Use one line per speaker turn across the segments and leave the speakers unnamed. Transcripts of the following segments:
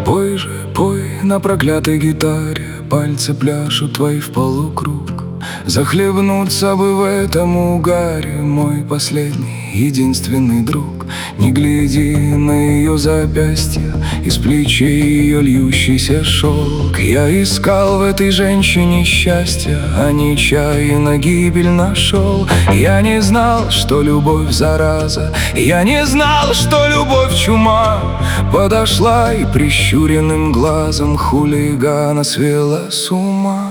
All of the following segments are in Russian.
Пой же, пой на проклятой гитаре, пальцы пляшут твои в полукруг. Захлебнуться бы в этом угаре, мой последний, единственный друг. Не гляди на ее запястье, из плечей ее льющийся шелк. Я искал в этой женщине счастья, а нечаянно гибель нашел. Я не знал, что любовь зараза, я не знал, что любовь чума. Подошла и прищуренным глазом хулигана свела с ума.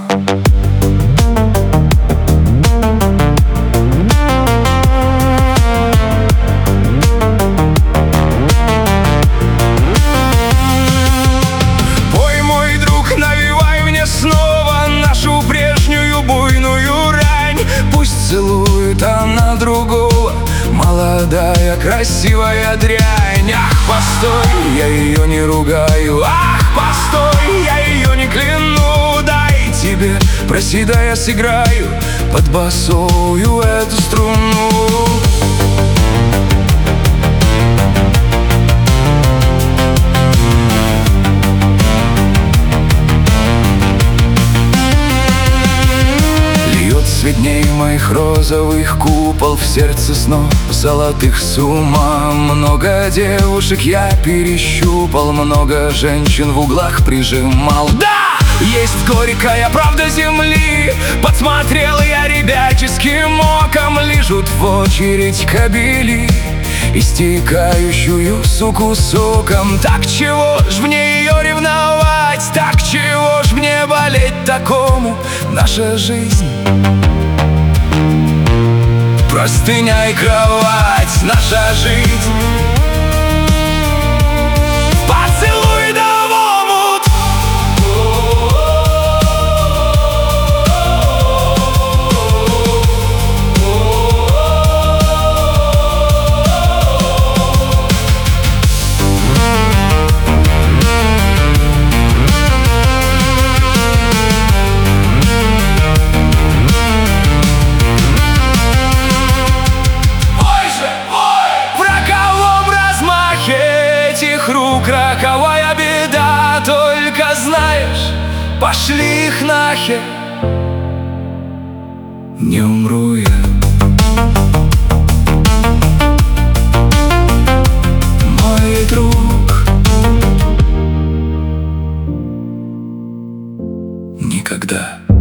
Целует она другого, молодая, красивая дрянь. Ах, постой, я ее не ругаю. Ах, постой, я ее не кляну. Дай тебе, проси, да я сыграю под басовую эту струну. Цвет дней моих розовых купол, в сердце снов золотых с ума. Много девушек я перещупал, много женщин в углах прижимал. Да! Есть горькая правда земли, подсмотрел я ребяческим оком. Лижут в очередь кобели, истекающую суку соком. Так чего ж мне ее ревновать, так чего ж мне болеть такому? Наша жизнь простыня и кровать, наша жизнь. Поцелуй да в омут. Рук роковая беда, только знаешь, пошли их нахер. Не умру я, мой друг, никогда.